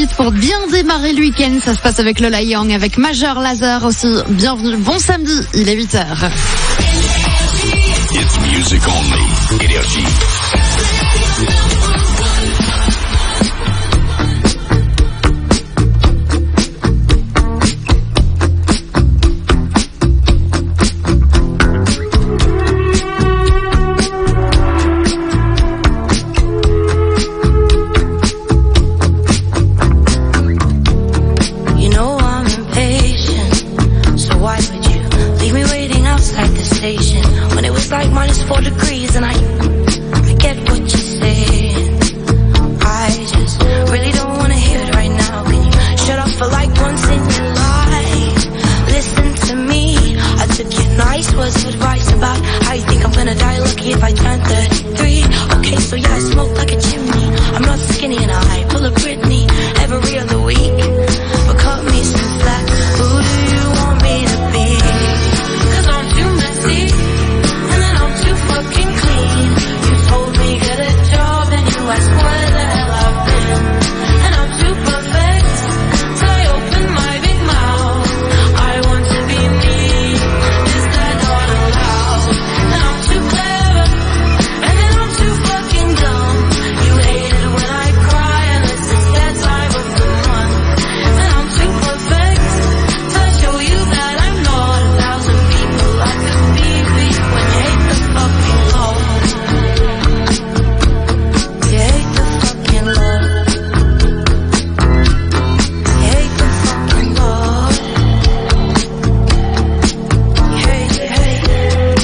minutes pour bien démarrer le week-end. Ça se passe avec Lola Young, avec Major Lazer aussi. Bienvenue, bon samedi, il est 8h. It's music only. Énergie. Like -4 degrees and I get what you're saying. I just really don't wanna hear it right now. Can you shut up for like once in your life? Listen to me. I took your nice words of advice about how you think I'm gonna die lucky if I turn 33. Okay, so yeah, I smoke like a chimney. I'm not skinny and I pull a Britney every other week. But cut me some slack. Who do you want me to be? 'Cause I'm too messy. Fucking clean. You told me get a job and you asked where the hell I've been. And I'm too perfect, so I open my big mouth. I want to be me, is that not allowed? And I'm too clever, and then I'm too fucking dumb. You hate it when I cry unless it's that time of the month. And I'm too perfect, so I show you that I'm not 1,000 people I could be for you when you hate the fucking love. You hate the fucking love. You hate the fucking love. You hate it.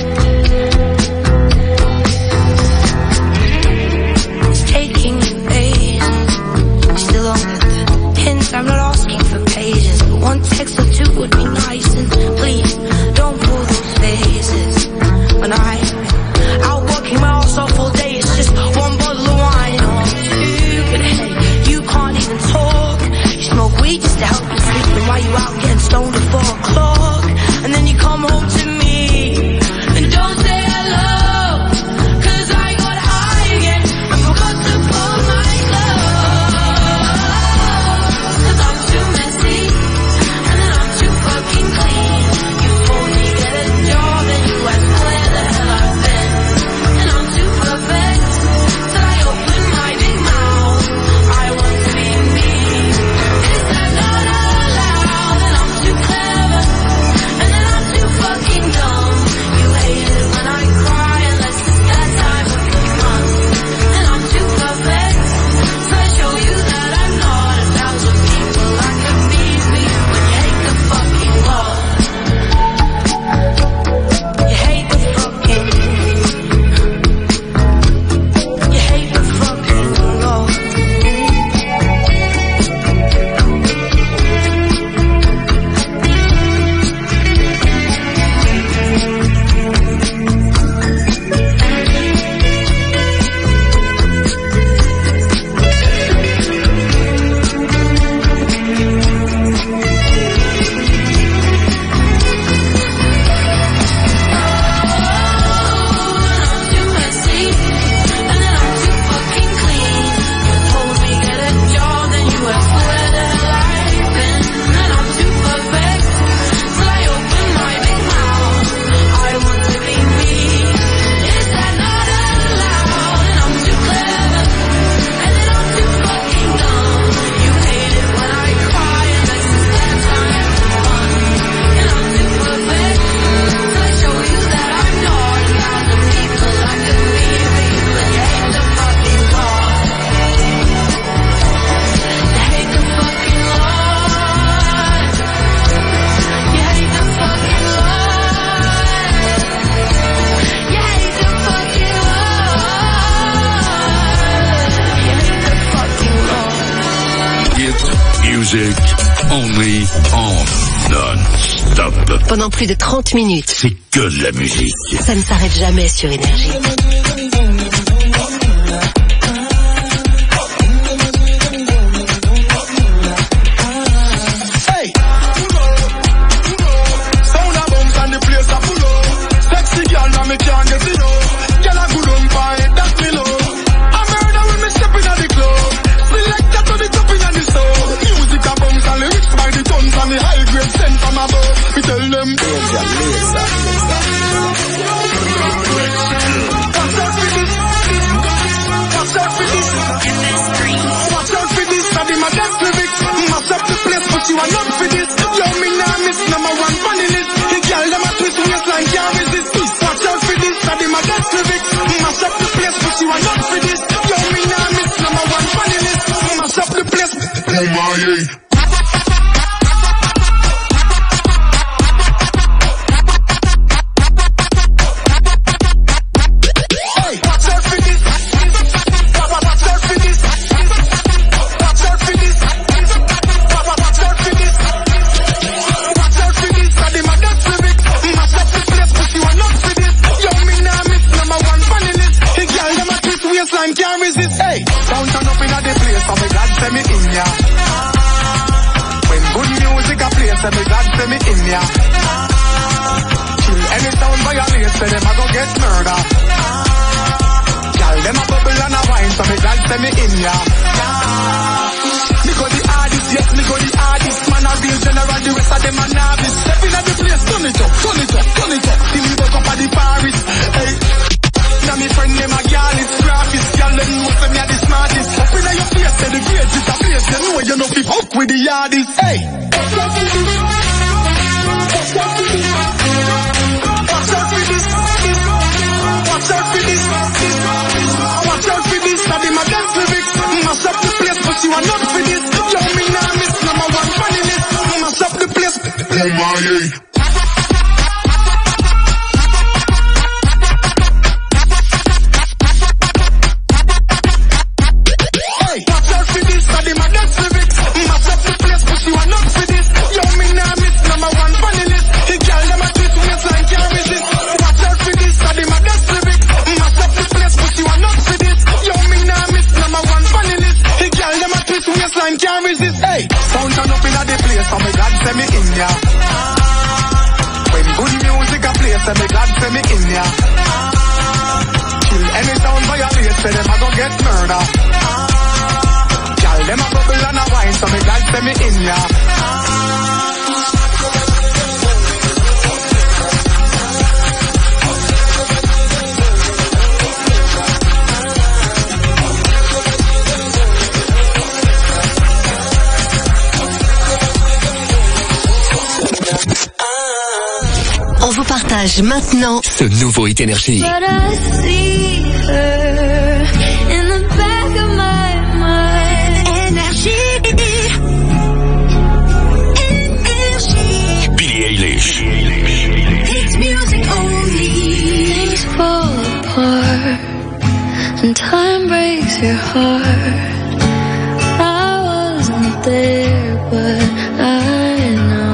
It's taking you ages. Still on the hints, I'm not asking for pages. But one text or two would be nice. And please, don't pull those faces. When I'm out working my ass off all day, it's just one bottle of wine or two. But hey, you can't even talk. You smoke weed just to help you sleep. And while you out getting stoned at 4 o'clock, and then you come home to me and don't say hello. 'Cause I got high again and forgot to put my clothes. 'Cause I'm too messy and then I'm too fucking clean. You told me get a job and you asked where the hell I've been. And I'm too perfect, so I open my big mouth. I want to be me, is that not allowed? And I'm too clever, and then I'm too fucking dumb. You hate it when I cry unless it's that time of the month. And I'm too perfect, so I show you that I'm not 1,000 people I could be for you when you hate the fucking love. You hate the fucking, you hate the fucking love. Too messy, and then I'm too fucking clean. You told me get a job, then you asked where the hell I've been. And I'm too perfect, so I open my big mouth. I want to be me, is that not allowed? And I'm too clever, and then I'm too fucking dumb. You hate it when I cry unless it's that time of the month. And I'm too perfect, so I show you that I'm not 1,000 people I could be for you when you hate the fucking love. You hate the fucking love. You hate the fucking love. You hate the fucking love. You hate the fucking love. It's music only on non-stop. Pendant plus de 30 minutes, C'est que de la musique. ça ne s'arrête jamais sur Énergie. Hey! Sound a bounce and the place a full up. Sexy girl, now me can't get enough. Girl a good on fire, that me love. I murder when me step in the club. Select that to the top in the soul. are not for this. Yo, me nah miss number one funny list. The girl them a twist waistline can't resist. Watch out for this, that them a dance lyrics. Mash up the place, but you are not for this. Yo, me nah miss number one funny list. Mash up the place. Oh my. Can't resist, hey. Sound turn up in the place, I'm glad to me in ya. When good music a play, I'm glad to me in ya. Kill any sound violate, say them a go get murder. Girl, them a bubble and a wine, so me glad to me in ya. Me go the hardest, yes, me go the hardest. Man a real general, the rest of them a novice. Step in the place, turn it up, turn it up, turn it up. See me walk up at the Paris, hey. Now me friend them a girl, it's graphist. Girl, them know say me a the smartest. Up inna your face, say the greatest a place. You know you know fi fuck with the hardest. Hey. Watch out for this. Watch out for this. Watch out for this. Watch out for this. Watch out for this. That them a dance lyrics. Mash up the place, but you are not for this. Yo, me nah miss number one funny list. Mash up the place. Oh my. Can't resist, hey. Sound turn up in the place, so me glad say me in ya. When good music a play, say me glad say me in ya. Kill any sound violate, say them a go get murder. Girl, them a bubble and a wine, so me glad say me in ya. On vous partage maintenant ce nouveau Hit Énergie. But I see her in the back of my mind. Énergie. Billie Eilish. It's music only. Things fall apart and time breaks your heart. I wasn't there, but I know.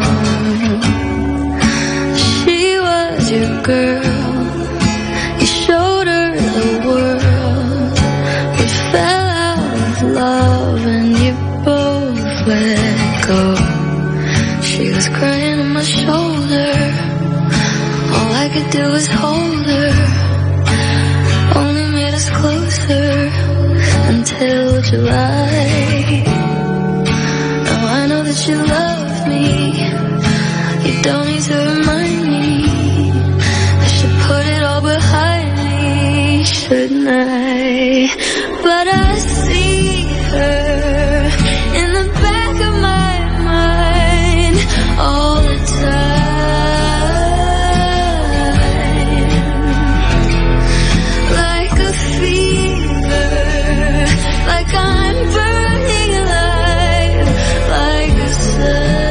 Your girl, you showed her the world. We fell out of love and you both let go. She was crying on my shoulder. All I could do was hold her. Only made us closer until July. Now I know that you love me. You don't need to remind me. Put it all behind me, shouldn't I? But I see her in the back of my mind all the time. Like a fever, like I'm burning alive, like a sun.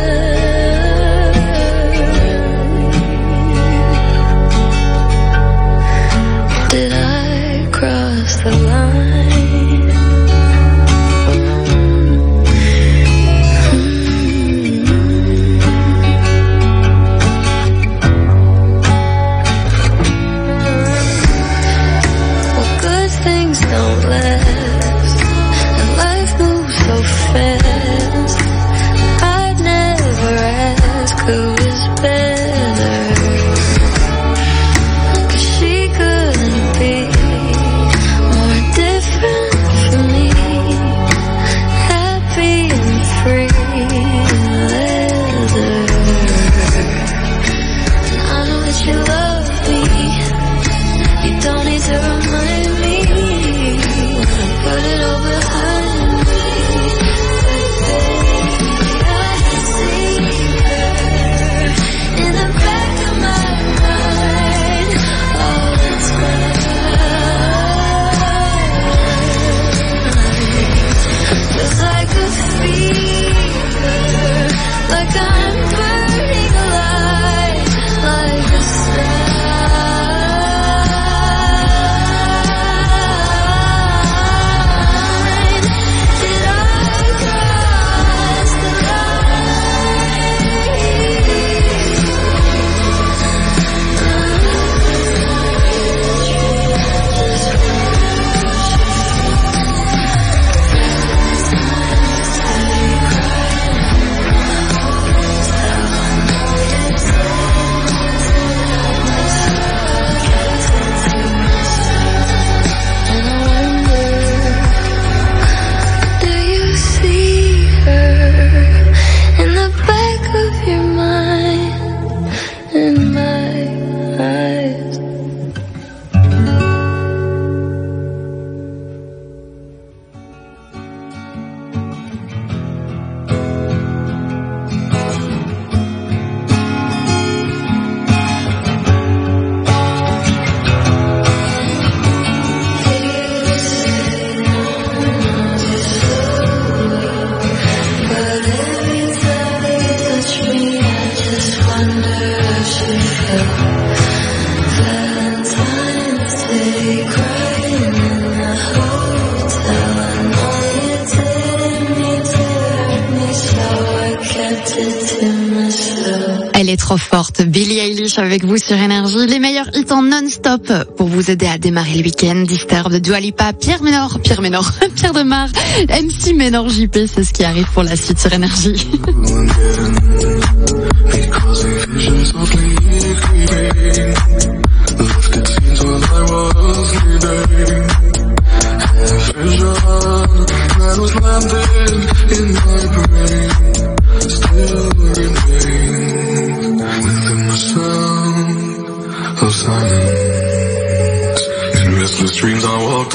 Did I cross the line? Well, good things don't last, and life moves so fast. I'd never ask who is better. See est trop forte. Billie Eilish avec vous sur Énergie. Les meilleurs hits en non-stop pour vous aider à démarrer le week-end. Disturbed de Dua Lipa, Pierre Demar, MC Ménor JP, c'est ce qui arrive pour la suite sur Énergie. Of silence. In restless dreams I walked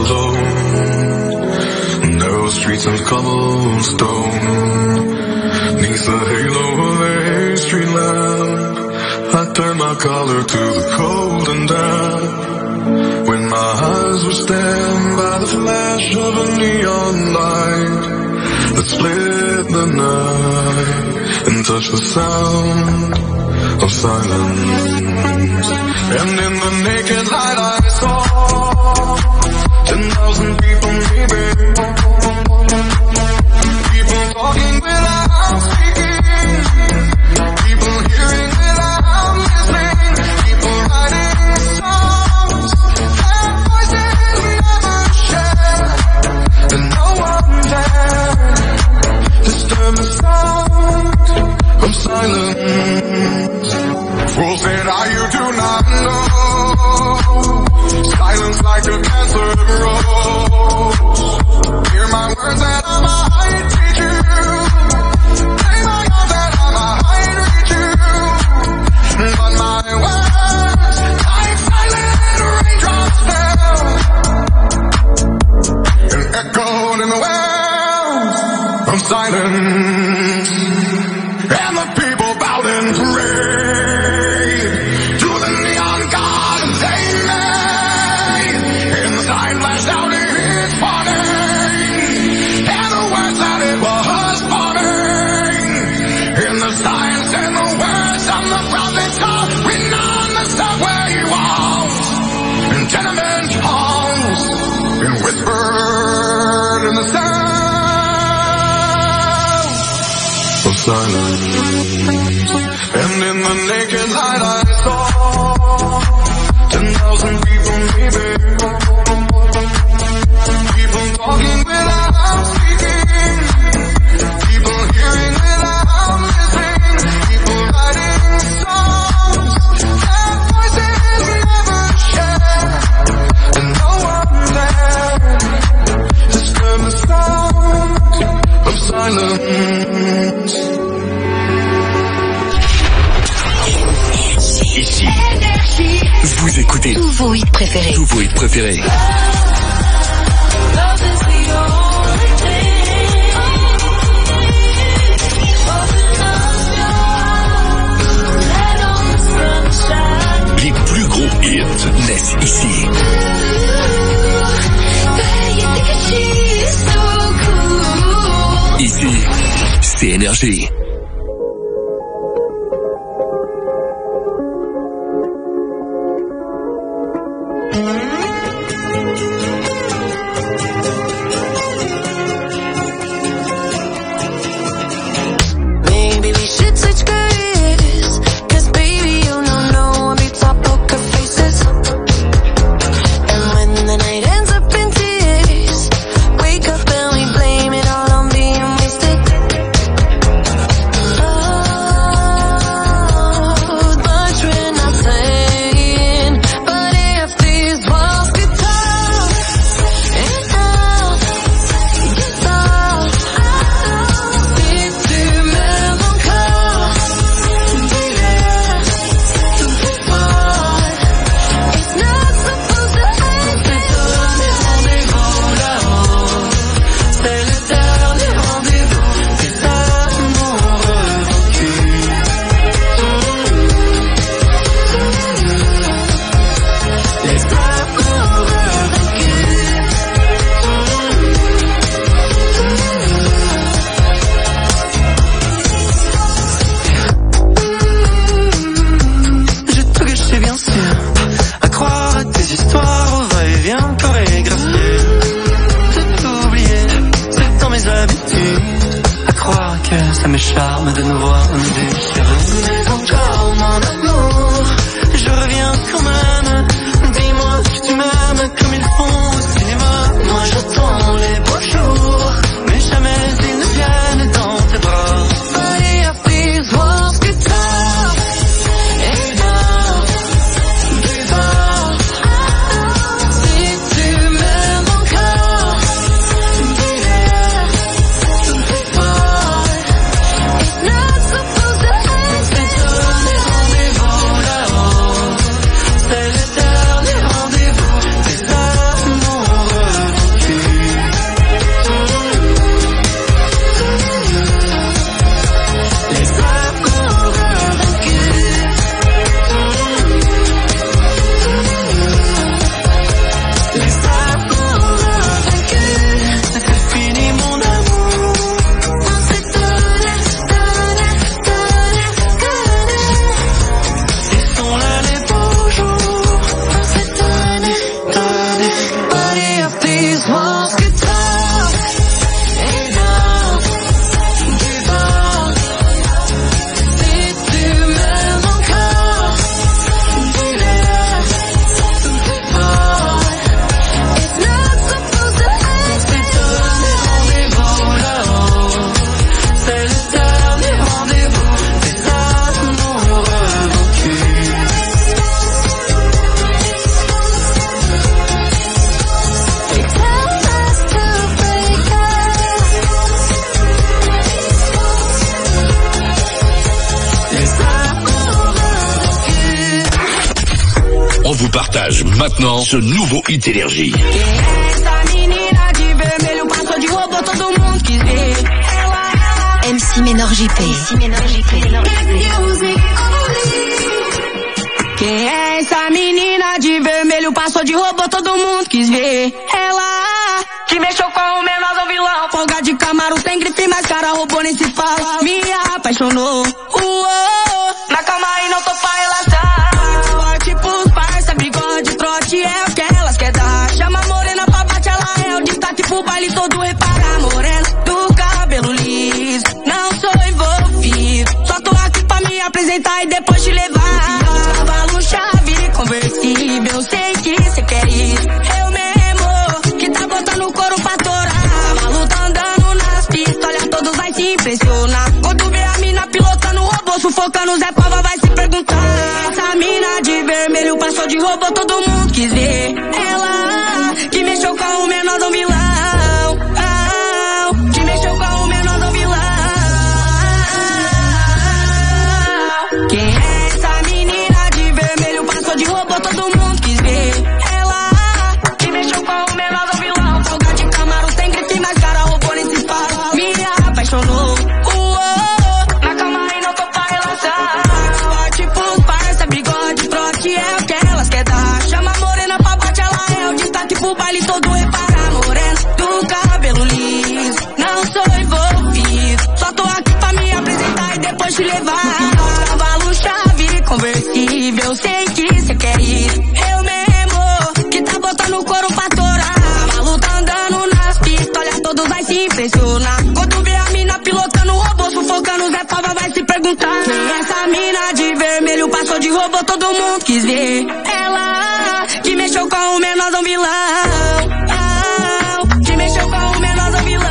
alone, narrow streets of cobblestone. Neath the halo of a street lamp, I turned my collar to the cold and damp. When my eyes were stabbed by the flash of a neon light that split the night and touched the sound of silence. And in the naked light I saw 10,000 people leaving, people talking without speaking, people hearing without listening, people writing songs that voices never share, and no one dare disturb the sound of silence. Fools said, you do not know. Silence like a cancer grows. Hear my words that I might teach you. Play my God that I might reach you. But my words, like silent raindrops fell and echoed in the wells of silence. And the people bowed in praise to the neon god they made. And the sign flashed out its warning, and the words that it was forming. And the signs and the words of the prophets are written on the subway walls and tenement halls, and whispered in the sound of silence. And in the naked light I saw 10,000 people leaving, people talking without speaking, people hearing without listening, people writing songs that voices never share, and no one there disturb the sound of silence. Ici, vous écoutez tous vos hits préférés. Tous vos hits préférés. Les plus gros hits naissent ici. Ici, c'est Énergie. que ça me charme de nous voir nous deux. Mais encore mon amour, je reviens quand même. Dis-moi que tu m'aimes comme ils font au cinéma. Moi j'attends les beaux jours, mais jamais ils ne viennent dans tes bras. Allez, please, voir ce que t'as. Et dors, dehors. Si tu m'aimes encore, dis-le, t'oublie pas. It's not supposed to end. C'est donner rendez-vous là-haut. C'est le dernier rendez-vous des amours revaincus. Les amours revaincus. Les amours revaincus. C'est fini mon amour. On s'est donné. Ils sont là les beaux jours. On s'est donné. Allez, please, voir ce que t'as. Et dors, dehors. Si tu m'aimes encore, dis-le, t'oublie pas. It's not supposed to end. C'est donné rendez-vous là-haut. C'est le dernier rendez-vous des amours revaincus. They tell us to break up. Les amours revaincus. On vous partage maintenant ce nouveau hit énergie. Essa menina de vermelho passou de robô, todo mundo quis ver. Ela, MC Ménor JP. music only. Quem é essa menina de vermelho passou de robô, todo mundo quis ver. Ela, que mexeu com o menorzão vilão. Folga de Camaro, sem grife, mas cara robô nem se fala. Me apaixonou. Na cama e não tô pra relaxar. Forte pros parça, bigode, trote é o que elas quer dar. Chama a morena pra bate, ela é o destaque pro baile todo. Repara, morena do cabelo liso. Não sou envolvido, só tô aqui pra me apresentar e depois te levar. Cavalo, chave, conversível, sei que cê quer isso. Eu mesmo, que tá botando o couro pra torar. Cavalo tá andando nas pistas, olha, todos vai se impressionar. Quando vê a mina pilotando o robô, sufocando, Zé Pava vai se perguntar. Essa mina de vermelho passou de robô, todo mundo quis ver. Ela, que mexeu com o menorzão vilão. Que mexeu com o menorzão vilão. Quem é essa menina de vermelho passou de robô, todo mundo quis ver. Ela, que mexeu com o menorzão vilão. Folga de Camaro, sem grife, mas cara robô nem se fala. Me apaixonou. Na cama e não tô pra relaxar. Forte pros parça, bigode, trote é o que elas quer dar. Chama a morena pra bate, ela é o destaque pro baile todo. Repara, morena do cabelo liso. Não sou envolvido, só tô aqui pra me apresentar e depois te levar. Cavalo, chave, conversível, sei que cê quer isso. Eu mesmo, que tá botando o couro pra torar. Cavalo tá andando nas pistas, olha, todos vai se impressionar. Quando vê a mina pilotando o robô, sufocando, Zé Pava vai se perguntar. Quem é essa mina de vermelho passou de robô, todo mundo quis ver. Ela, que mexeu com o menorzão vilão. Que mexeu com o menorzão vilão.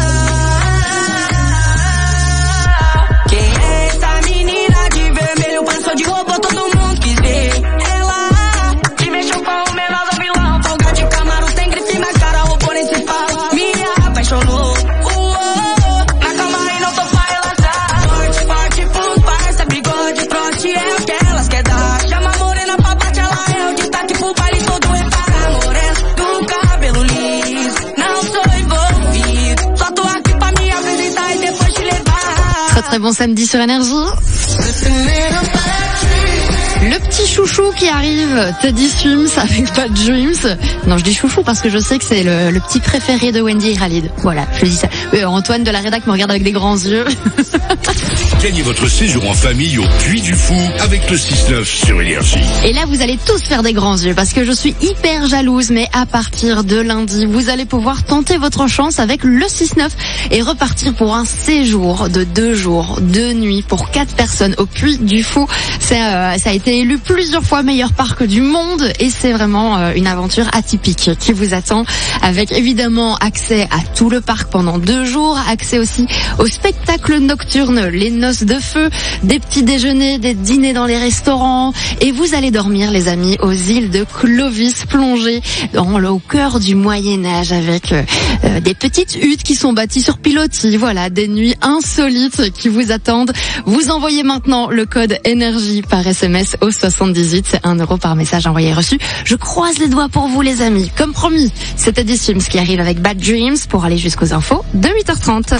Quem é essa menina de vermelho passou de robô, todo mundo quis ver. Ela, que mexeu com o menorzão vilão. Folga de Camaro, sem grife, mas cara robô nem se fala. Me apaixonou. Na cama e não tô pra relaxar. Forte pros parça, bigode, trote é o que elas quer dar. Chama a morena pra bate, ela é o destaque pro baile todo. Repara, morena do cabelo liso. Não sou envolvido, só tô aqui pra me apresentar e depois te levar. Très très bon samedi sur Énergie. Le petit chouchou qui arrive, Teddy Swims avec Bad Dreams. Non, je dis chouchou parce que je sais que c'est le petit préféré de Wendy et Khalid. Voilà, je dis ça. Antoine de la rédac me regarde avec des grands yeux. Gagnez votre séjour en famille au Puy du Fou avec le 6-9 sur Énergie. Et là, vous allez tous faire des grands yeux parce que je suis hyper jalouse, mais à partir de lundi, vous allez pouvoir tenter votre chance avec le 6-9 et repartir pour un séjour de 2 jours, 2 nuits pour 4 personnes au Puy du Fou. Ça a été élu plusieurs fois meilleur parc du monde et c'est vraiment une aventure atypique qui vous attend avec évidemment accès à tout le parc pendant 2 jours, accès aussi au spectacle nocturne, les noces de feu, des petits déjeuners, des dîners dans les restaurants et vous allez dormir les amis aux îles de Clovis plongées au cœur du Moyen-Âge avec des petites huttes qui sont bâties sur pilotis. Voilà, des nuits insolites qui vous attendent. Vous envoyez maintenant le code énergie par SMS au 78, c'est 1 € par message envoyé reçu. Je croise les doigts pour vous les amis. Comme promis, c'était des Sims qui arrive avec Bad Dreams pour aller jusqu'aux infos de 8h30.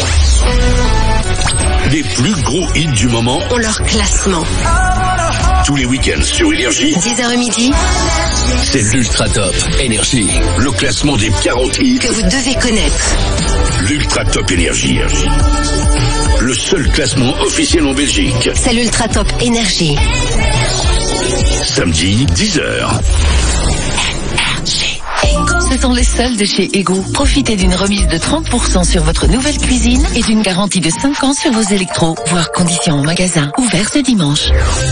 Les plus gros hits du moment ont leur classement. Tous les week-ends sur Énergie. 10h midi. C'est l'Ultra Top Énergie. Le classement des 40 hits que vous devez connaître. L'Ultra Top Énergie. Le seul classement officiel en Belgique. C'est l'Ultra Top Énergie. Samedi, 10h. Ce sont les soldes de chez Ego. Profitez d'une remise de 30% sur votre nouvelle cuisine et d'une garantie de 5 ans sur vos électros, voire conditions en magasin. Ouvert ce dimanche.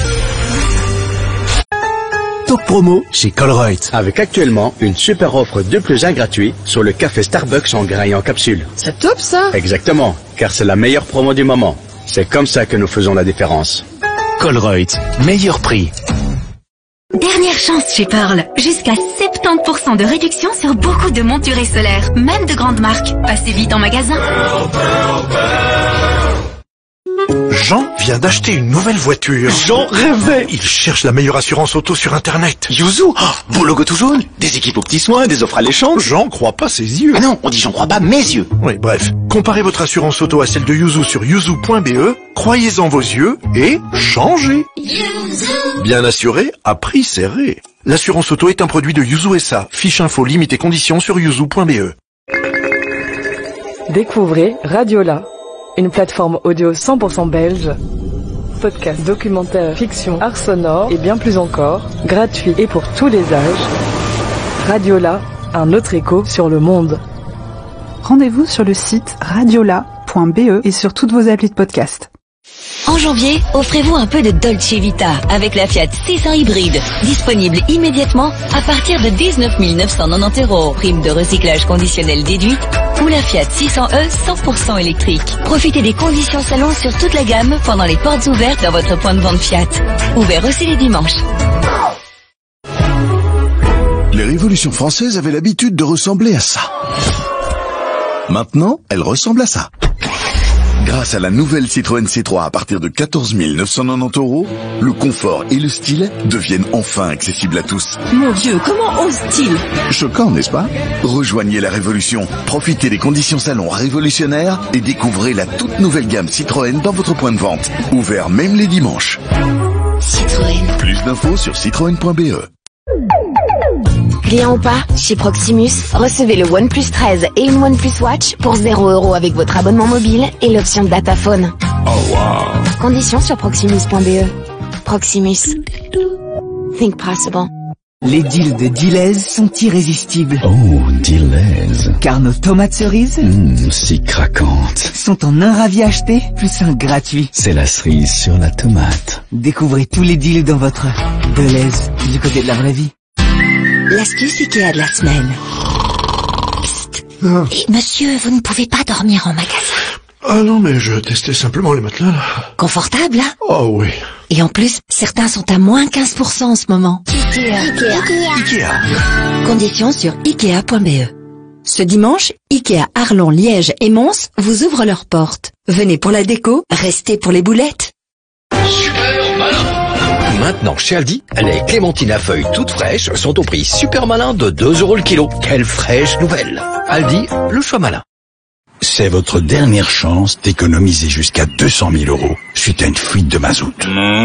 Top promo chez Colruyt. Avec actuellement une super offre 2+1 gratuit sur le café Starbucks en grain et en capsule. C'est top ça. Exactement, car c'est la meilleure promo du moment. C'est comme ça que nous faisons la différence. Colruyt, meilleur prix. Dernière chance chez Pearl. Jusqu'à 70% de réduction sur beaucoup de monturés solaires, même de grandes marques. Passez vite en magasin. Jean vient d'acheter une nouvelle voiture. Jean rêvait. Il cherche la meilleure assurance auto sur Internet. Yuzu, beau logo tout jaune, des équipes aux petits soins, des offres alléchantes. Jean croit pas ses yeux. Ah non, on dit j'en crois pas mes yeux. Oui, bref. Comparez votre assurance auto à celle de Yuzu sur yuzu.be, croyez-en vos yeux et changez. Yuzu. Bien assuré, à prix serré. L'assurance auto est un produit de Yuzu SA. Fiche info, limite et conditions sur yuzu.be. Découvrez Radiola, une plateforme audio 100% belge. Podcast, documentaire, fiction, art sonore et bien plus encore, gratuit et pour tous les âges. Radiola, un autre écho sur le monde. Rendez-vous sur le site radiola.be et sur toutes vos applis de podcast. En janvier, offrez-vous un peu de Dolce Vita avec la Fiat 600 hybride, disponible immédiatement à partir de 19 990 €, prime de recyclage conditionnel déduite, ou la Fiat 600e 100% électrique. Profitez des conditions salon sur toute la gamme pendant les portes ouvertes dans votre point de vente Fiat. Ouvert aussi les dimanches. Les révolutions françaises avaient l'habitude de ressembler à ça. Maintenant, elles ressemblent à ça. Grâce à la nouvelle Citroën C3 à partir de 14 990 €, le confort et le style deviennent enfin accessibles à tous. Mon Dieu, comment ose-t-il? Choquant, n'est-ce pas? Rejoignez la révolution, profitez des conditions salon révolutionnaires et découvrez la toute nouvelle gamme Citroën dans votre point de vente. Ouvert même les dimanches. Citroën. Plus d'infos sur citroën.be. Client ou pas, chez Proximus, recevez le OnePlus 13 et une OnePlus Watch pour 0 € avec votre abonnement mobile et l'option Dataphone. Oh wow. Conditions sur proximus.be. Proximus. Think possible. Les deals de Deleuze sont irrésistibles. Oh, Deleuze. Car nos tomates cerises, si craquantes, sont en un ravi acheté, plus un gratuit. C'est la cerise sur la tomate. Découvrez tous les deals dans votre Deleuze, du côté de la vraie vie. L'astuce Ikea de la semaine. Psst. Monsieur, vous ne pouvez pas dormir en magasin. Ah non, mais je testais simplement les matelas, là. Confortable, hein? Oh oui. Et en plus, certains sont à moins 15% en ce moment. Ikea. Conditions sur Ikea.be. Ce dimanche, Ikea Arlon, Liège et Mons vous ouvrent leurs portes. Venez pour la déco, restez pour les boulettes. Super malin. Maintenant, chez Aldi, les clémentines à feuilles toutes fraîches sont au prix super malin de 2 € le kilo. Quelle fraîche nouvelle. Aldi, le choix malin. C'est votre dernière chance d'économiser jusqu'à 200 000 € suite à une fuite de mazout.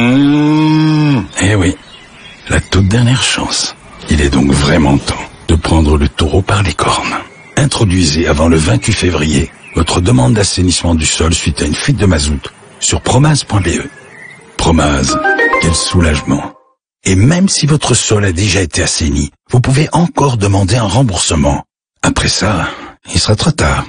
Eh oui, la toute dernière chance. Il est donc vraiment temps de prendre le taureau par les cornes. Introduisez avant le 28 février votre demande d'assainissement du sol suite à une fuite de mazout sur promase.be. Promase, quel soulagement. Et même si votre sol a déjà été assaini, vous pouvez encore demander un remboursement. Après ça, il sera trop tard.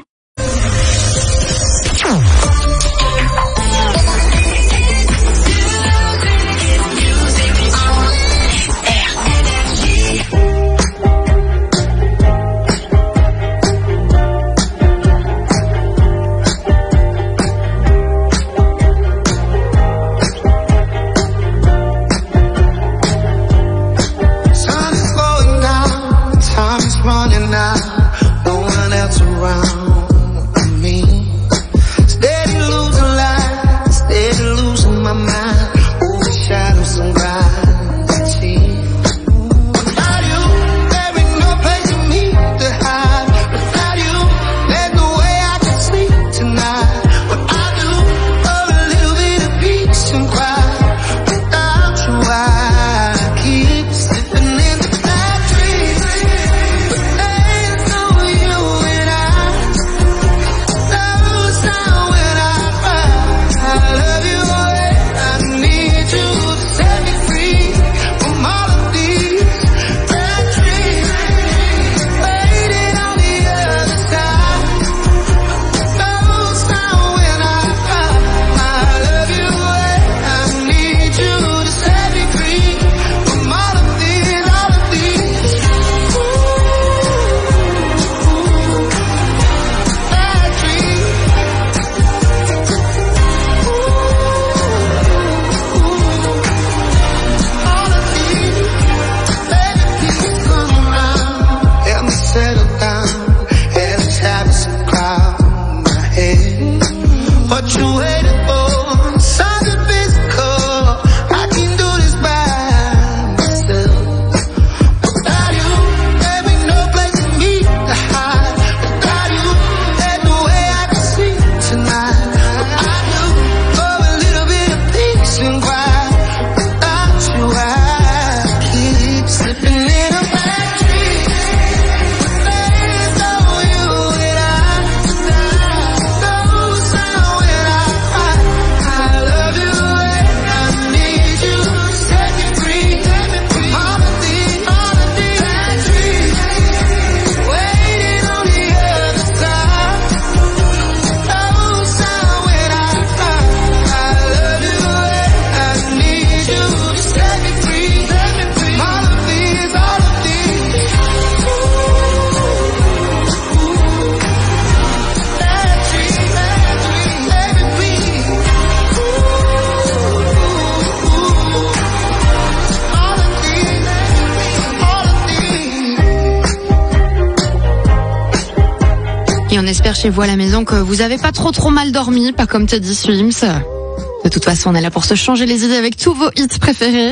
Et on espère chez vous à la maison que vous avez pas trop mal dormi, pas comme Teddy Swims. De toute façon, on est là pour se changer les idées avec tous vos hits préférés.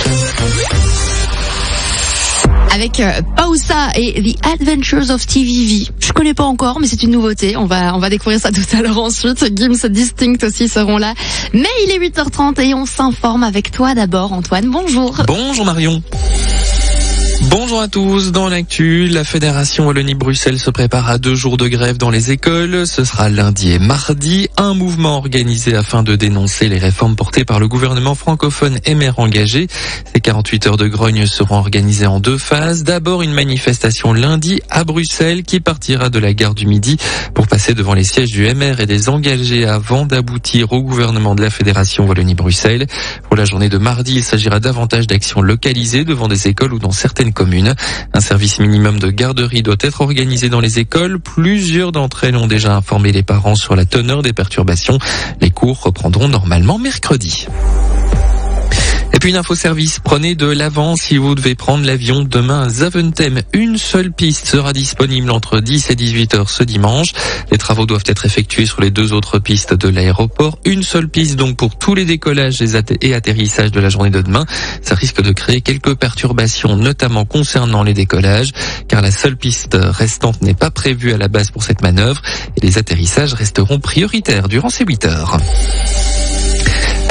Avec Pausa et The Adventures of TVV. Je connais pas encore, mais c'est une nouveauté. On va découvrir ça tout à l'heure ensuite. Gims Distinct aussi seront là. Mais il est 8h30 et on s'informe avec toi d'abord, Antoine. Bonjour. Bonjour Marion. Bonjour à tous. Dans l'actu, la Fédération Wallonie-Bruxelles se prépare à 2 jours de grève dans les écoles. Ce sera lundi et mardi. Un mouvement organisé afin de dénoncer les réformes portées par le gouvernement francophone MR engagé. Ces 48 heures de grogne seront organisées en 2 phases. D'abord, une manifestation lundi à Bruxelles qui partira de la gare du Midi pour passer devant les sièges du MR et des engagés avant d'aboutir au gouvernement de la Fédération Wallonie-Bruxelles. Pour la journée de mardi, il s'agira davantage d'actions localisées devant des écoles ou dans certaines communes. Un service minimum de garderie doit être organisé dans les écoles. Plusieurs d'entre elles ont déjà informé les parents sur la teneur des perturbations. Les cours reprendront normalement mercredi. Et puis une info-service, prenez de l'avance si vous devez prendre l'avion demain à Zaventem. Une seule piste sera disponible entre 10 et 18 heures ce dimanche. Les travaux doivent être effectués sur les 2 autres pistes de l'aéroport. Une seule piste donc pour tous les décollages et atterrissages de la journée de demain. Ça risque de créer quelques perturbations, notamment concernant les décollages, car la seule piste restante n'est pas prévue à la base pour cette manœuvre et les atterrissages resteront prioritaires durant ces 8 heures. Allez,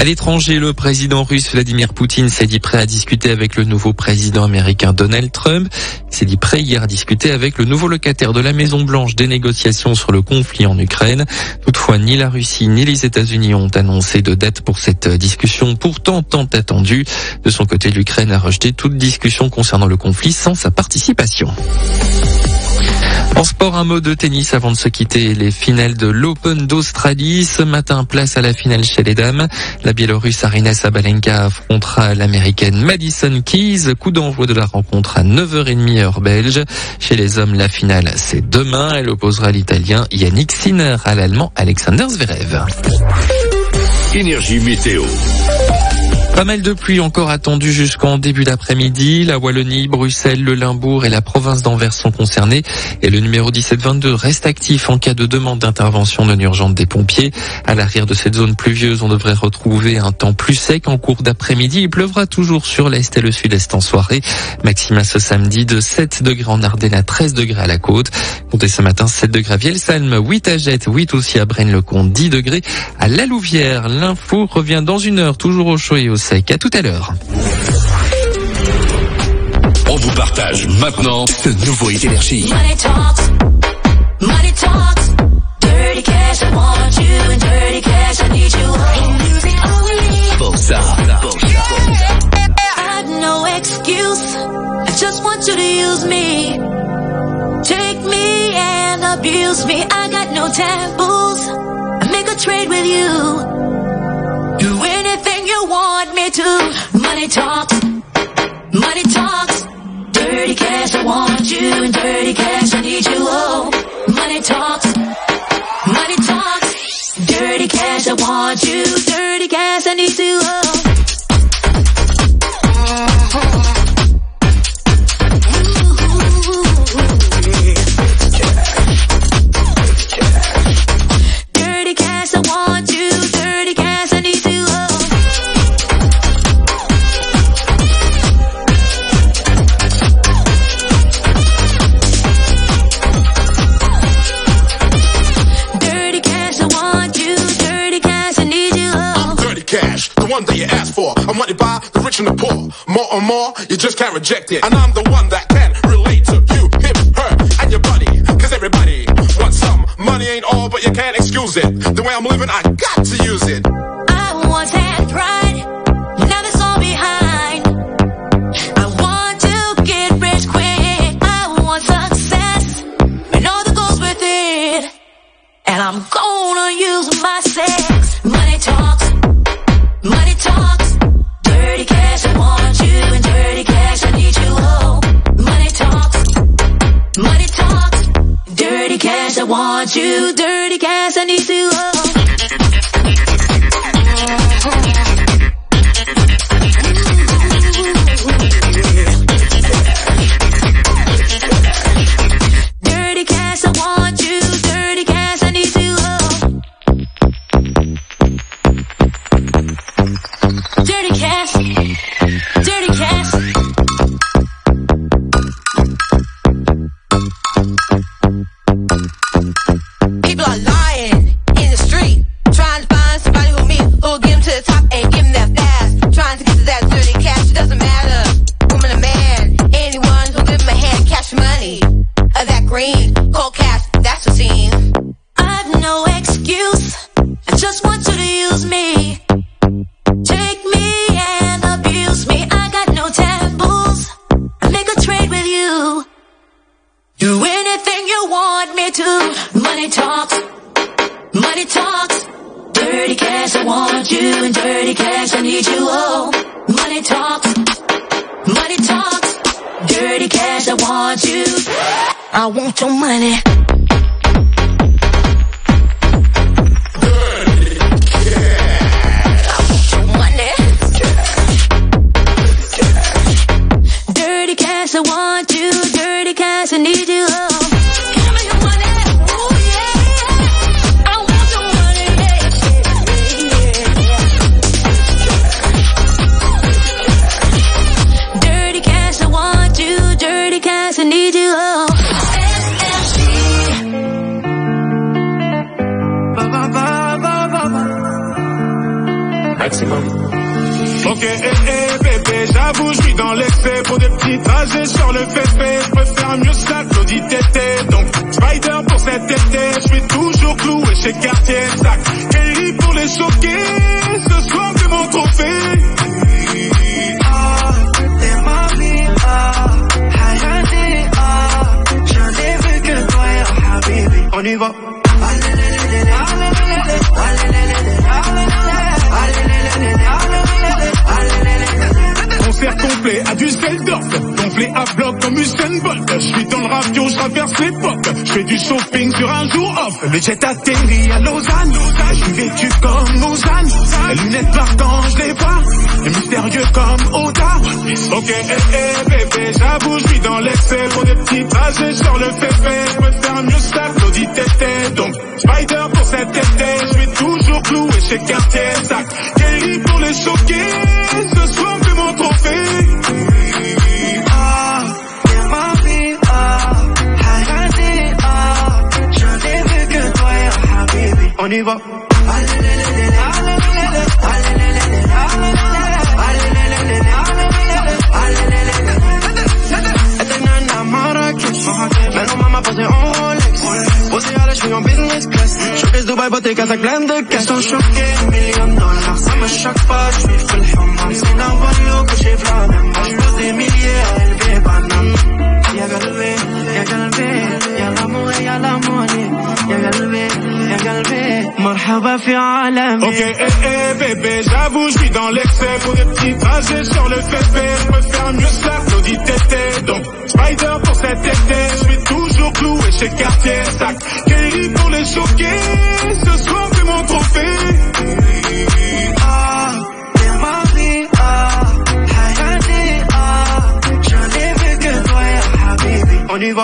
l'étranger, le président russe Vladimir Poutine s'est dit prêt à discuter avec le nouveau président américain Donald Trump. Il s'est dit prêt hier à discuter avec le nouveau locataire de la Maison-Blanche des négociations sur le conflit en Ukraine. Toutefois, ni la Russie ni les États-Unis ont annoncé de date pour cette discussion pourtant tant attendue. De son côté, l'Ukraine a rejeté toute discussion concernant le conflit sans sa participation. En sport, un mot de tennis avant de se quitter. Les finales de l'Open d'Australie. Ce matin, place à la finale chez les dames. La Biélorusse Aryna Sabalenka affrontera l'Américaine Madison Keys. Coup d'envoi de la rencontre à 9h30 heure belge. Chez les hommes, la finale, c'est demain. Elle opposera l'Italien Yannick Sinner à l'Allemand Alexander Zverev. Énergie météo. Pas mal de pluie encore attendue jusqu'en début d'après-midi. La Wallonie, Bruxelles, le Limbourg et la province d'Anvers sont concernés. Et le numéro 1722 reste actif en cas de demande d'intervention non urgente des pompiers. À l'arrière de cette zone pluvieuse, on devrait retrouver un temps plus sec en cours d'après-midi. Il pleuvra toujours sur l'est et le sud-est en soirée. Maxima ce samedi de 7 degrés en Ardennes à 13 degrés à la côte. Comptez ce matin 7 degrés à Vielsalm, 8 à Jette, 8 aussi à Braine-le-Comte, 10 degrés à La Louvière. L'info revient dans une heure, toujours au chaud et au sec. À tout à l'heure. On vous partage maintenant ce nouveau hit Énergie. Money talks, dirty cash, I want you, and dirty cash, I need you. Music only. Bossa. I've no excuse, I just want you to use me. Take me and abuse me, I got no taboos. I make a trade with you. Do anything you want me to. Money talks, dirty cash, I want you, and dirty cash, I need you, oh. Money talks, dirty cash, I want you, dirty cash, I need you, oh. Dirty cash, I want you, dirty cash, I need you, oh. Dirty cash, I want you, dirty cash, I need you, oh. I'm dirty cash, the one that you asked for. I'm wanted by the rich and the poor. More and more, you just can't reject it. And I'm the one that can relate to you, him, her, and your buddy. Cause everybody wants some. Money ain't all, but you can't excuse it. The way I'm living, I got to use it. I once had pride, now that's all behind. I want to get rich quick, I want success, and all that goes with it. And I'm gonna use my sex. Money talks, dirty cash, I want you, and dirty cash, I need you, oh. Money talks, dirty cash, I want you, dirty cash, I need you, oh. Dirty cash, I want you, dirty cash, I need you, oh. Dirty cash, dirty cash. People are lying in the street, trying to find somebody who'll get them to the top and give them that fast. Trying to get to that dirty cash, it doesn't matter. Woman or man, anyone who'll give them a hand, cash money. That green, cold cash, that's the scene. I've no excuse, I just want you to use me. Take me and abuse me, I got no taboos. I make a trade with you. Do anything you want me to. Money talks, dirty cash, I want you, and dirty cash, I need you, oh. Money talks, dirty cash, I want you, I want your money. Dirty cash, I want you, dirty cash, I need you, oh. Give me your money, oh yeah. I want your money, yeah. Dirty cash, I want you, dirty cash, I need you, oh. SLC. maximum. Ok, bébé, j'avoue, je suis dans l'excès. Pour des petits trajets sur le féfé, je préfère mieux ça que l'audit tété. Donc, Spider pour cet été, je suis toujours cloué chez Cartier Sac. Kelly pour les choquer, ce soir c'est mon trophée. T'es ma vie, Hayati, j'en ai vu que toi, Habibi. On y va. Concert complet à Düsseldorf, gonflé à bloc comme Usain Bolt. Je suis dans le radio, je traverse l'époque. Je fais du shopping sur un jour off. Le jet atterrit à Lausanne. Je suis vêtu comme Lausanne. Les lunettes d'archange, je les vois. Et mystérieux comme Oda. Ok, bébé, j'avoue, je suis dans l'excès. Pour des petits trajets sur le féfé, je préfère mieux ça que l'audit tété. Donc, Spider pour cet été, je suis toujours cloué chez Cartier Sac. Kelly pour les choquer, ce soir c'est mon trophée. T'es ma vie, Hayati, j'en ai vu que toi, Habibi. On y va. Maintenant maman posée en Rolex, posée à la cheville en business class. Showcase Dubaï, beauté, Kazakh, plein de cash. Sont choqués, $1,000,000, ça me choque pas, je suis full human. C'est d'un voyou que j'ai flammé, moi je pose des milliers à élever banane. Y'a galvé, y'a l'amour et y'a la monnaie. Y'a galvé, marhaba fi alam. Ok, bébé, j'avoue, je suis dans l'excès. Pour des petits trajets sur le féfé, je préfère mieux ça que l'audit tété. Donc, Spider pour cet été, je suis toujours cloué chez Cartier Sac. Kelly pour les choquer, ce soir c'est mon trophée. T'es ma vie, Hayati, j'en ai vu que toi, Habibi. On y va.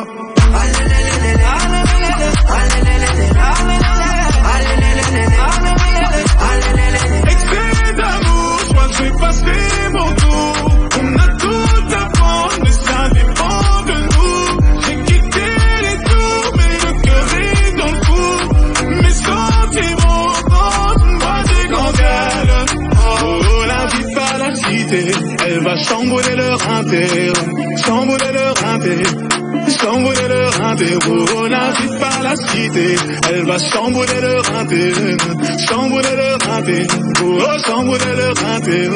Excès d'amour, je crois que je vais passer mon tour. On a tout à prendre, mais ça dépend de nous. J'ai quitté les tours, mais le cœur est dans le four. Mes sentiments dans une boîte de candela. Oh, la vie par la cité, elle va chambouler leur inter. Chambouler leur inter. Chambouler leur inter, oh, la vie par la cité, elle va chambouler leur inter, chambouler leur inter, oh, chambouler leur inter.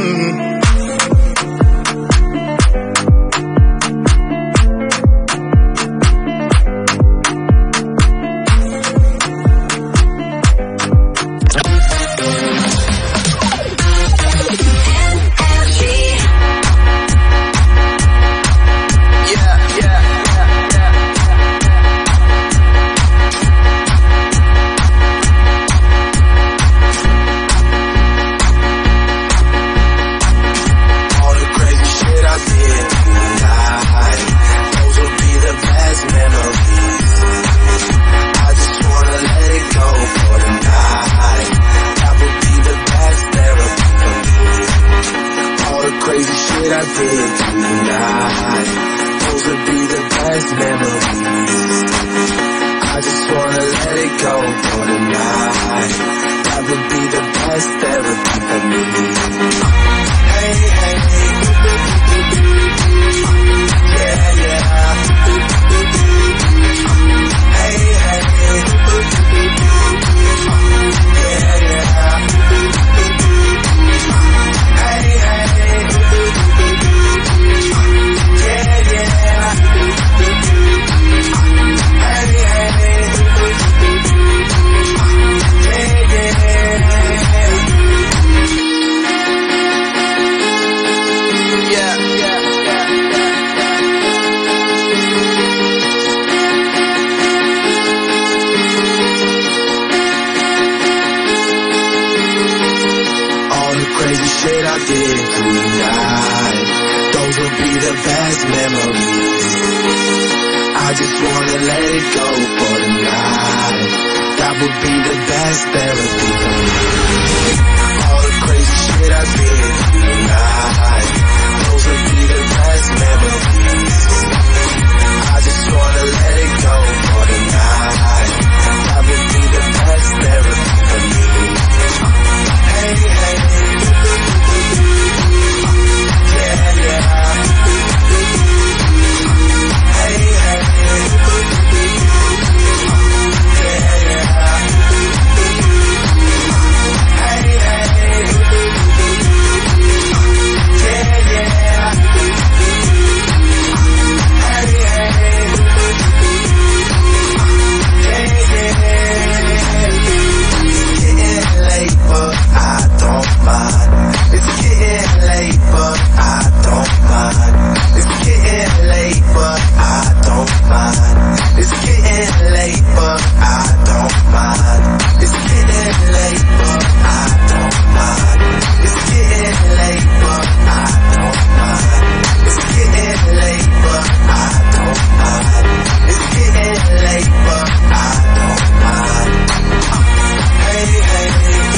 It's getting late, but I don't mind. It's getting late, but I don't mind. It's getting late, but I don't mind. It's getting late, but I don't mind. It's getting late, but I don't mind. It's getting late, but I don't mind. It's getting late, but I don't mind. Hey, hey.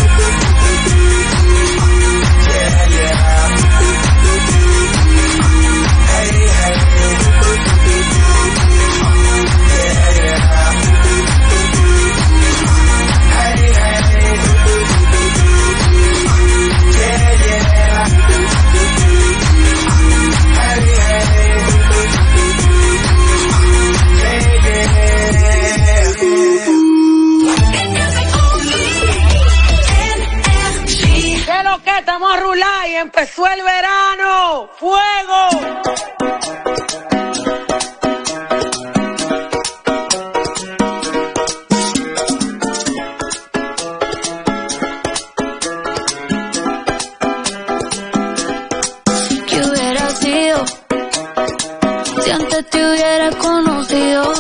Yeah, yeah. Hey, hey. Yeah, yeah. Hey, hey. Yeah, yeah. ¿Qué es lo que estamos a rular y empezó el verano? ¡Fuego! ¿Qué hubiera sido si antes te hubiera conocido?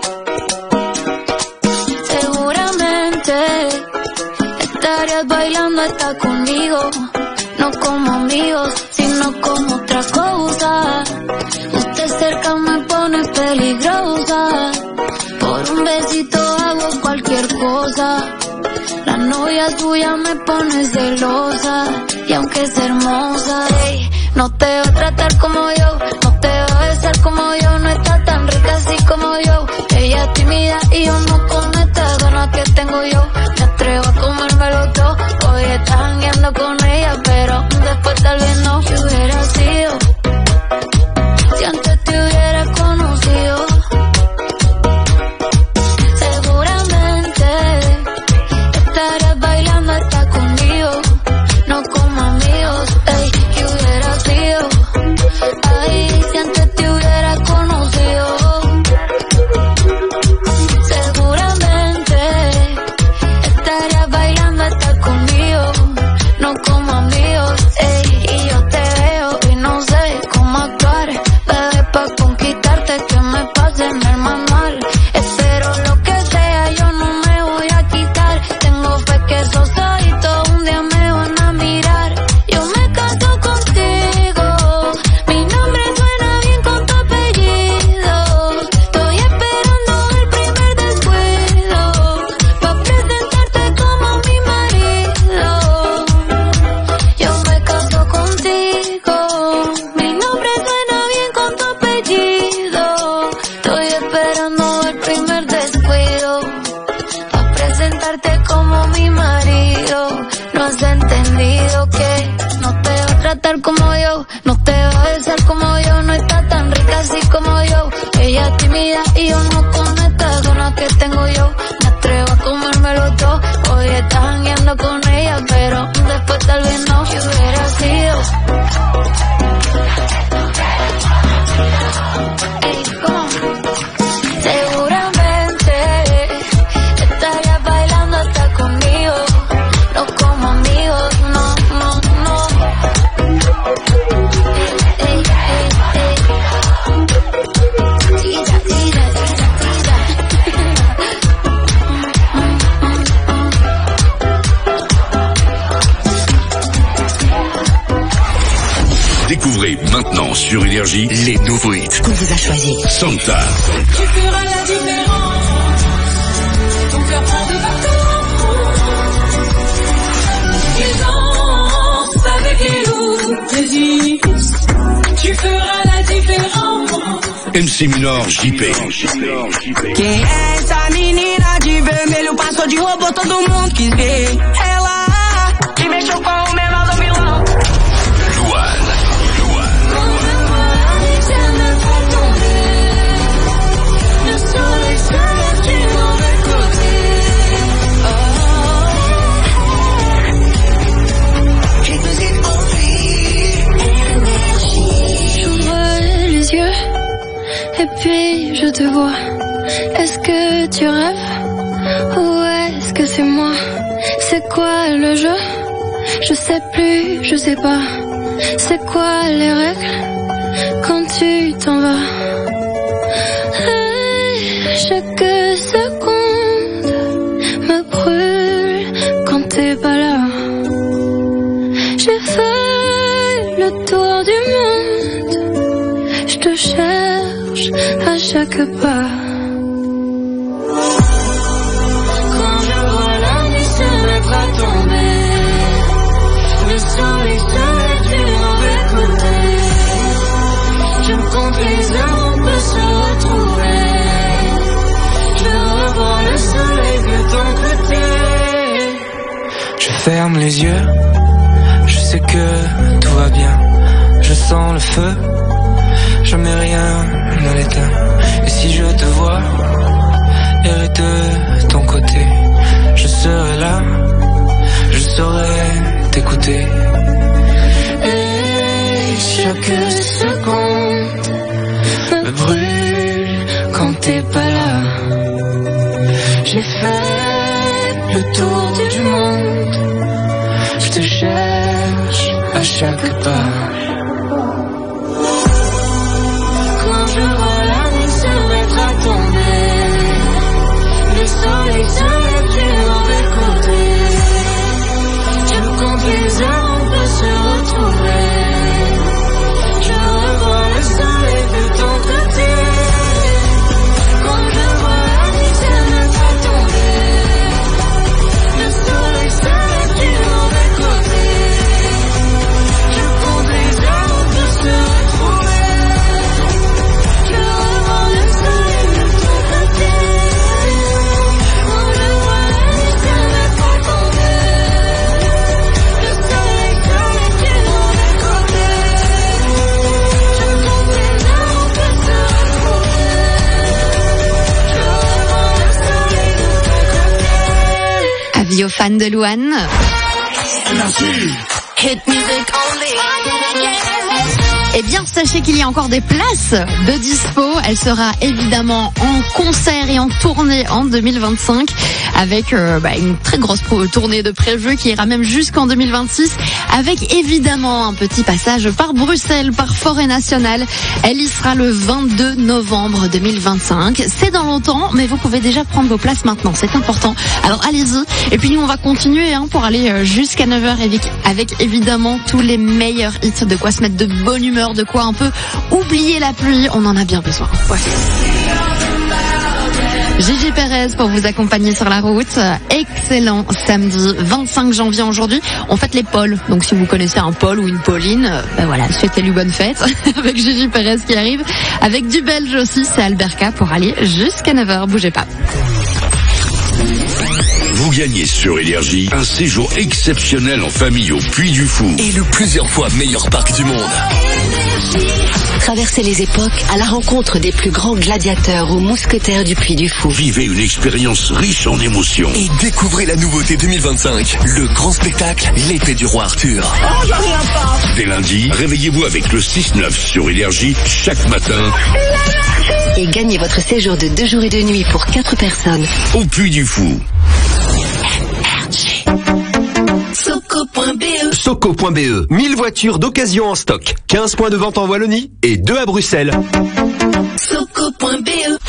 Seguramente estarías bailando hasta conmigo, no como amigos, sino como otra cosa. Usted cerca me pone peligrosa, por un besito hago cualquier cosa. La novia suya me pone celosa, y aunque es hermosa, ey, no te va a tratar como yo, no te va a besar como yo, no está tan rica así como yo. Ella es tímida y yo no con estas ganas que tengo yo. Me atrevo a comérmelo todo, hoy estás jangueando con ella, pero después tal vez no. ¿Qué hubiera sido si antes te hubiera conocido? Seguramente estarías bailando hasta conmigo, no como amigos, ey. ¿Qué hubiera sido? Ay, si antes te hubiera conocido. Seguramente estarías bailando hasta conmigo, no como amigos, ey. Y yo te veo y no sé cómo actuar, bebé, pa' conquistarte que me pase en el manual. Espero lo que sea, yo no me voy a quitar. Tengo fe que esos ojitos un día me van a mirar. Yo me caso contigo, mi nombre suena bien con tu apellido. Estoy esperando el primer descuido, pa' presentarte como mi marido. Yo me caso contigo, mi nombre suena bien con tu apellido. Estoy esperando el primer descuido, pa' presentarte como mi marido. No has entendido que no te va a tratar como yo, no te va a besar como yo, no está tan rica así como yo. Ella es tímida y yo no con estas ganas que tengo yo. Me atrevo a comérmelo todo, hoy estás jangueando con ella, pero después tal vez no. ¿Qué hubiera sido? Ey, ¿cómo? Seguramente estarías bailando hasta conmigo, no como amigos, no, no, no. Ey, ey, ey. Tira, tira, tira, tira. Découvrez maintenant sur Énergie les nouveaux hits qu'on vous a choisis. Santa. Tu feras la différence, ton cœur prend des vacances. Et danse avec les loups, tu feras la différence. MC Minor JP. Quem é essa menina de vermelho? Passou de robô, todo mundo quis ver. Ela que mexeu com o menor do vilão. Et puis je te vois. Est-ce que tu rêves ou est-ce que c'est moi? C'est quoi le jeu? Je sais pas, c'est quoi les règles quand tu t'en vas. Chaque seconde me brûle quand t'es pas là. J'ai fait le tour du monde, je te cherche à chaque pas. Quand je vois la nuit se mettre à tomber, le soleil se met du mauvais côté. Je compte les heures, on peut se retrouver. Je revois le soleil de ton côté. Je ferme les yeux, je sais que tout va bien. Je sens le feu, je mets rien à l'éteint. Et si je te vois errer de ton côté, je serai là, je saurai t'écouter. Et chaque seconde me brûle quand t'es pas là. J'ai fait le tour du monde, je te cherche à chaque pas. Quand je vois la nuit se mettre à tomber, le soleil se lève du mauvais côté. Je compte les heures, on peut se retrouver. Je revois le soleil de ton côté. Quand je vois la nuit se mettre à tomber, le soleil se lève du mauvais côté. Je compte les heures, on peut se retrouver. Je revois le soleil de ton côté. Quand je vois la nuit se mettre à tomber, le soleil se lève du mauvais côté. Je compte les heures, on peut se retrouver. Je revois le soleil de ton côté. Avis aux fans de Louane. Hit music only. Eh bien, sachez qu'il y a encore des places de dispo. Elle sera évidemment en concert et en tournée en 2025 avec une très grosse tournée de prévue qui ira même jusqu'en 2026 avec évidemment un petit passage par Bruxelles, par Forêt Nationale. Elle y sera le 22 novembre 2025. C'est dans longtemps, mais vous pouvez déjà prendre vos places maintenant. C'est important. Alors allez-y. Et puis nous, on va continuer pour aller jusqu'à 9h avec évidemment tous les meilleurs hits, de quoi se mettre de bonne humeur, de quoi un peu oublier la pluie. On en a bien besoin. Ouais. Gigi Perez pour vous accompagner sur la route. Excellent samedi 25 janvier aujourd'hui. On fête les Pauls. Donc si vous connaissez un Paul ou une Pauline, voilà, souhaitez-lui bonne fête. Avec Gigi Perez qui arrive. Avec du belge aussi, c'est Alberca pour aller jusqu'à 9h. Bougez pas. Vous gagnez sur Énergie un séjour exceptionnel en famille au Puy du Fou. Et le plusieurs fois meilleur parc du monde. Traversez les époques à la rencontre des plus grands gladiateurs ou mousquetaires du Puy du Fou. Vivez une expérience riche en émotions. Et découvrez la nouveauté 2025, le grand spectacle L'épée du roi Arthur. Oh, j'en reviens pas. Dès lundi, réveillez-vous avec le 6-9 sur Énergie chaque matin. Et gagnez votre séjour de 2 jours et 2 nuits pour 4 personnes. Au Puy du Fou. Soco.be. Soco.be, 1000 voitures d'occasion en stock, 15 points de vente en Wallonie et 2 à Bruxelles. Soco.be.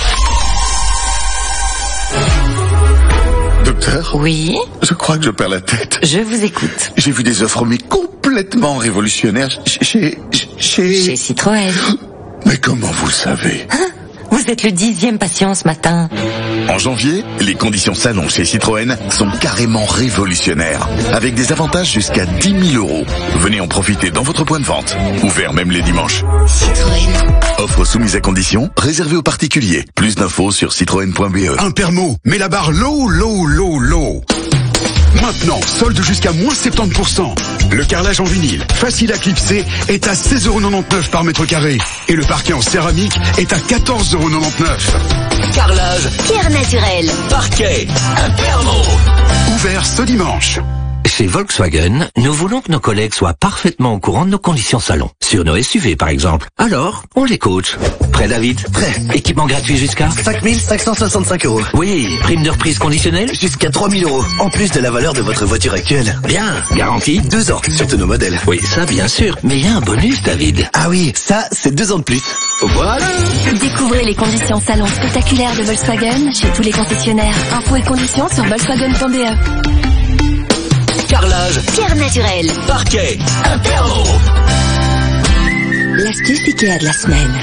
Docteur ? Oui, Je crois que je perds la tête. je vous écoute. J'ai vu des offres mais complètement révolutionnaires chez... Chez Citroën. Mais comment vous savez ? Vous êtes le 10e patient ce matin. En janvier, les conditions salon chez Citroën sont carrément révolutionnaires, avec des avantages jusqu'à 10 000 €. Venez en profiter dans votre point de vente, ouvert même les dimanches. Citroën. Offre soumise à condition, réservée aux particuliers. Plus d'infos sur citroën.be. Un permo, mais la barre low. Maintenant, solde jusqu'à moins 70%. Le carrelage en vinyle, facile à clipser, est à 16,99€ par mètre carré. Et le parquet en céramique est à 14,99€. Carrelage. Pierre naturelle. Parquet, un permo. Ouvert ce dimanche. Chez Volkswagen, nous voulons que nos collègues soient parfaitement au courant de nos conditions salon. Sur nos SUV, par exemple. Alors, on les coach. Prêt, David? Prêt. Équipement gratuit jusqu'à 5 565 €. Oui, prime de reprise conditionnelle Jusqu'à 3 000 €, en plus de la valeur de votre voiture actuelle. Bien. Garantie 2 ans, sur tous nos modèles. Oui, ça, bien sûr. Mais il y a un bonus, David. Ah oui, ça, c'est 2 ans de plus. Voilà. Découvrez les conditions salon spectaculaires de Volkswagen chez tous les concessionnaires. Infos et conditions sur volkswagen.be. Carrelage, Pierre naturelle, parquet, Interlo. L'astuce Ikea de la semaine.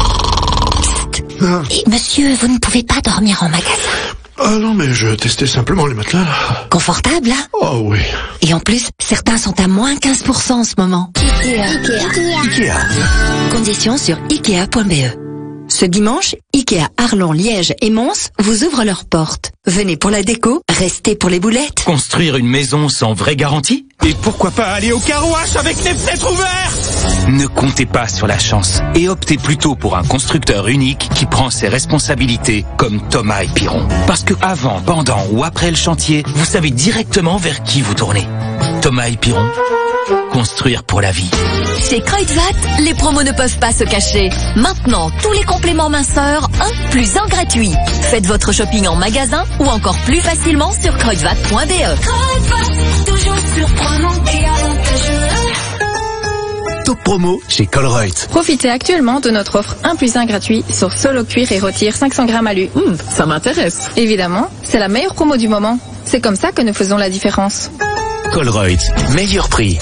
Et monsieur, vous ne pouvez pas dormir en magasin. Ah non, mais je testais simplement les matelas, là. Confortable, hein? Oh oui. Et en plus, certains sont à moins 15% en ce moment. Ikea. Conditions sur ikea.be. Ce dimanche, Ikea Arlon, Liège et Mons vous ouvrent leurs portes. Venez pour la déco, restez pour les boulettes. Construire une maison sans vraie garantie? Et pourquoi pas aller au carouage avec les fenêtres ouvertes? Ne comptez pas sur la chance et optez plutôt pour un constructeur unique qui prend ses responsabilités comme Thomas et Piron. Parce que avant, pendant ou après le chantier, vous savez directement vers qui vous tournez. Thomas et Piron, construire pour la vie. Chez Kruidvat, les promos ne peuvent pas se cacher. Maintenant, tous les compléments minceurs, 1 plus 1 gratuit. Faites votre shopping en magasin ou encore plus facilement sur kruidvat.be. Kruidvat, toujours surprenant et avantageux. Top promo chez Colruyt. Profitez actuellement de notre offre 1 plus 1 gratuit sur Solo Cuir et Retire 500 grammes alu. Ça m'intéresse. Évidemment, c'est la meilleure promo du moment. C'est comme ça que nous faisons la différence. Colruyt, meilleur prix.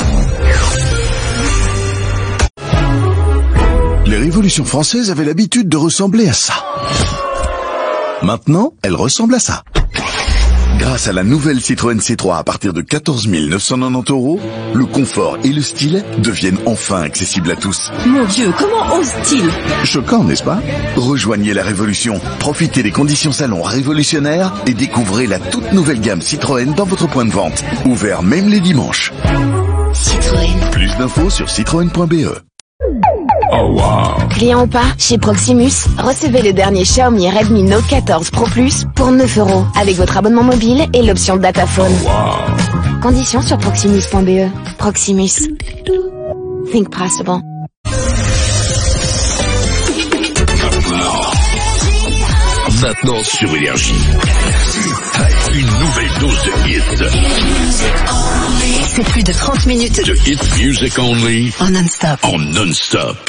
Les révolutions françaises avaient l'habitude de ressembler à ça. Maintenant, elles ressemblent à ça. Grâce à la nouvelle Citroën C3 à partir de 14 990 €, le confort et le style deviennent enfin accessibles à tous. Mon Dieu, comment ose-t-il? Choquant, n'est-ce pas? Rejoignez la révolution, profitez des conditions salon révolutionnaires et découvrez la toute nouvelle gamme Citroën dans votre point de vente. Ouvert même les dimanches. Citroën. Plus d'infos sur citroën.be. Oh wow. Client ou pas, chez Proximus, recevez le dernier Xiaomi Redmi Note 14 Pro Plus pour 9 € avec votre abonnement mobile et l'option Dataphone. Wow. Conditions sur proximus.be. Proximus. Think possible. Maintenant sur Énergie. Une nouvelle dose de hits. C'est plus de 30 minutes De hit music only. en non-stop. En non-stop.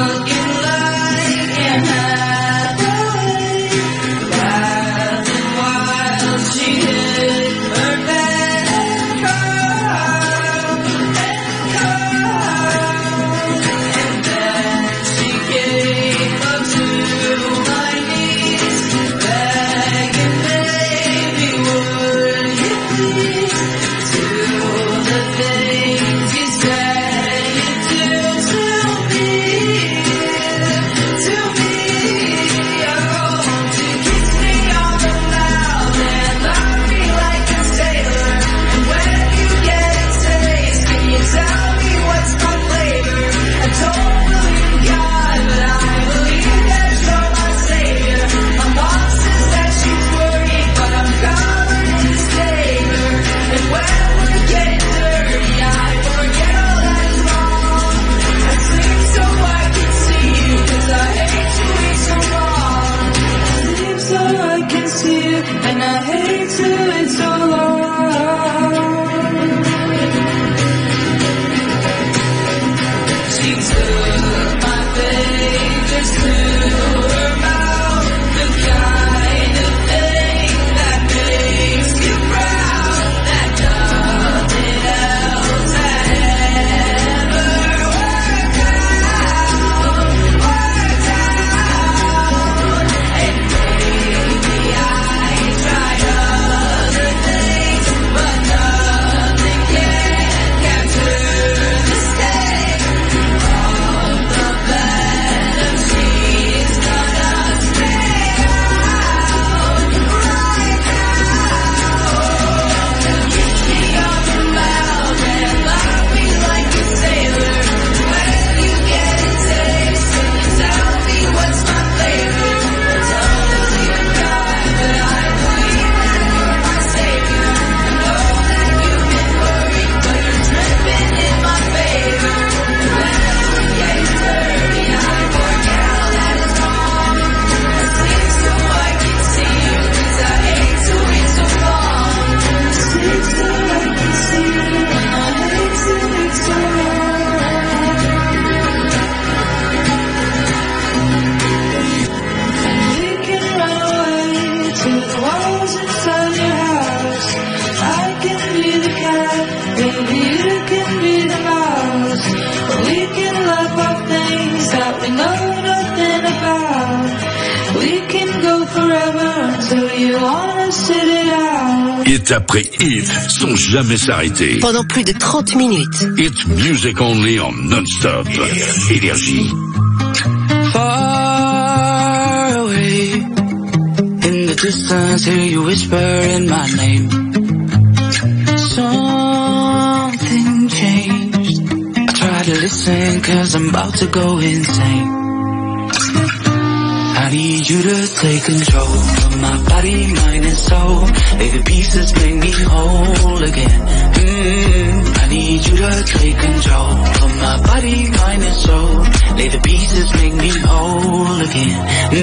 Looking like an happy Hit après hit, sans jamais s'arrêter. Pendant plus de 30 minutes. Hit music only en non-stop. Énergie. Far away, in the distance, hear you whisper in my name. Something changed. I try to listen, 'cause I'm about to go insane. I need you to take control of my body, mind and soul. Lay the pieces, make me whole again. I need you to take control of my body, mind and soul. Lay the pieces, make me whole again.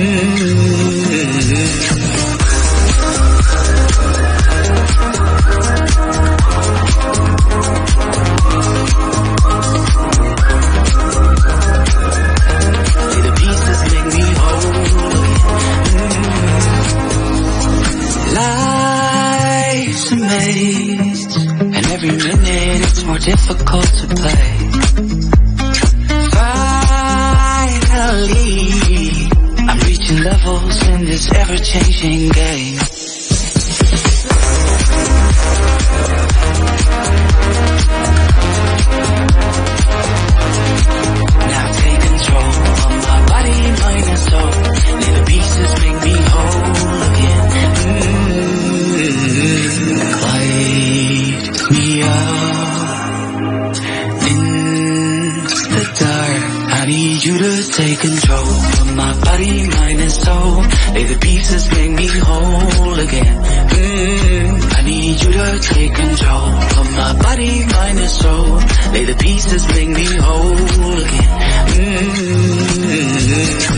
Life's a maze, and every minute it's more difficult to play. Finally, I'm reaching levels in this ever-changing game. Now take control of my body, mind and soul. Lay the pieces, make me whole again. Light me up in the dark. I need you to take control of my body, mind and soul. Lay the pieces, make me whole again. I need you to take control of my body, mind and soul. Lay the pieces, make me whole again.